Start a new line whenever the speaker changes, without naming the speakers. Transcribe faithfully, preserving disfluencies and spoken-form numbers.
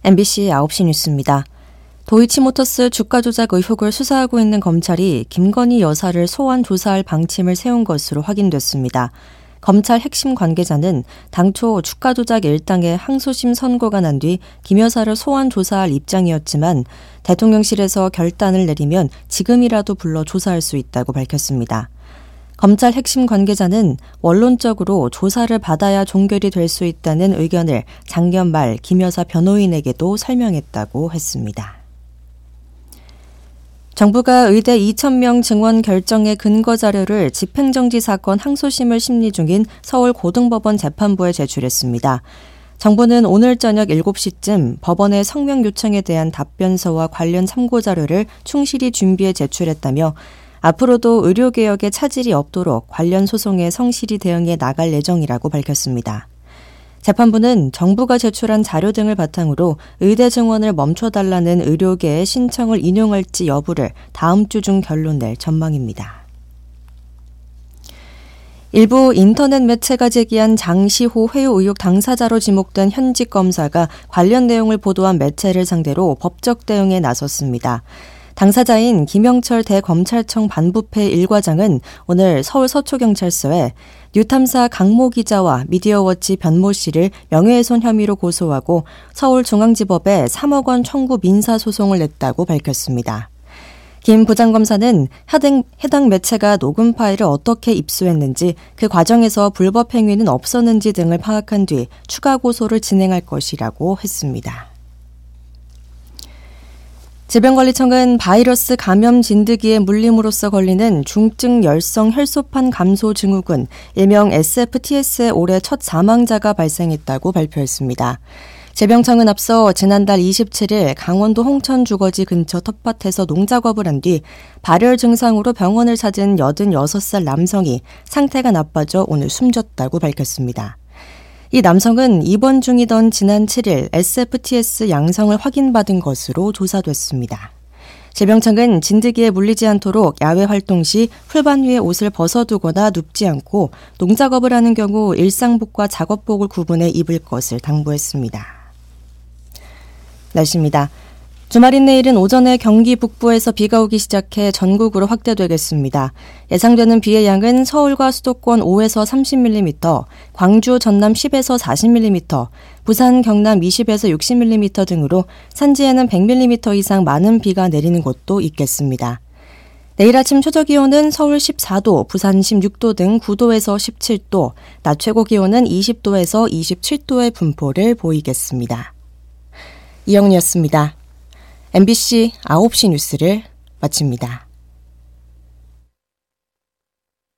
엠비씨 아홉 시 뉴스입니다. 도이치모터스 주가 조작 의혹을 수사하고 있는 검찰이 김건희 여사를 소환 조사할 방침을 세운 것으로 확인됐습니다. 검찰 핵심 관계자는 당초 주가 조작 일당에 항소심 선고가 난 뒤 김 여사를 소환 조사할 입장이었지만 대통령실에서 결단을 내리면 지금이라도 불러 조사할 수 있다고 밝혔습니다. 검찰 핵심 관계자는 원론적으로 조사를 받아야 종결이 될 수 있다는 의견을 작년 말 김 여사 변호인에게도 설명했다고 했습니다. 정부가 의대 이천 명 증원 결정의 근거 자료를 집행정지 사건 항소심을 심리 중인 서울고등법원 재판부에 제출했습니다. 정부는 오늘 저녁 일곱 시쯤 법원의 성명 요청에 대한 답변서와 관련 참고 자료를 충실히 준비해 제출했다며 앞으로도 의료개혁에 차질이 없도록 관련 소송에 성실히 대응해 나갈 예정이라고 밝혔습니다. 재판부는 정부가 제출한 자료 등을 바탕으로 의대 증원을 멈춰달라는 의료계의 신청을 인용할지 여부를 다음 주 중 결론 낼 전망입니다. 일부 인터넷 매체가 제기한 장시호 회유 의혹 당사자로 지목된 현직 검사가 관련 내용을 보도한 매체를 상대로 법적 대응에 나섰습니다. 당사자인 김영철 대검찰청 반부패 일 과장은 오늘 서울 서초경찰서에 뉴탐사 강모 기자와 미디어워치 변모 씨를 명예훼손 혐의로 고소하고 서울중앙지법에 삼억 원 청구 민사소송을 냈다고 밝혔습니다. 김 부장검사는 해당 매체가 녹음 파일을 어떻게 입수했는지, 그 과정에서 불법 행위는 없었는지 등을 파악한 뒤 추가 고소를 진행할 것이라고 했습니다. 질병관리청은 바이러스 감염 진드기의 물림으로써 걸리는 중증 열성 혈소판 감소 증후군, 일명 에스에프티에스의 올해 첫 사망자가 발생했다고 발표했습니다. 질병청은 앞서 지난달 이십칠 일 강원도 홍천 주거지 근처 텃밭에서 농작업을 한 뒤 발열 증상으로 병원을 찾은 여든여섯 살 남성이 상태가 나빠져 오늘 숨졌다고 밝혔습니다. 이 남성은 입원 중이던 지난 칠 일 에스에프티에스 양성을 확인받은 것으로 조사됐습니다. 질병청은 진드기에 물리지 않도록 야외 활동 시 풀반 위에 옷을 벗어두거나 눕지 않고 농작업을 하는 경우 일상복과 작업복을 구분해 입을 것을 당부했습니다. 날씨입니다. 주말인 내일은 오전에 경기 북부에서 비가 오기 시작해 전국으로 확대되겠습니다. 예상되는 비의 양은 서울과 수도권 오에서 삼십 밀리미터, 광주, 전남 십에서 사십 밀리미터, 부산, 경남 이십에서 육십 밀리미터 등으로 산지에는 백 밀리미터 이상 많은 비가 내리는 곳도 있겠습니다. 내일 아침 최저기온은 서울 십사 도, 부산 십육 도 등 구 도에서 십칠 도, 낮 최고 기온은 이십 도에서 이십칠 도의 분포를 보이겠습니다. 이영리였습니다. 엠비씨 아홉 시 뉴스를 마칩니다.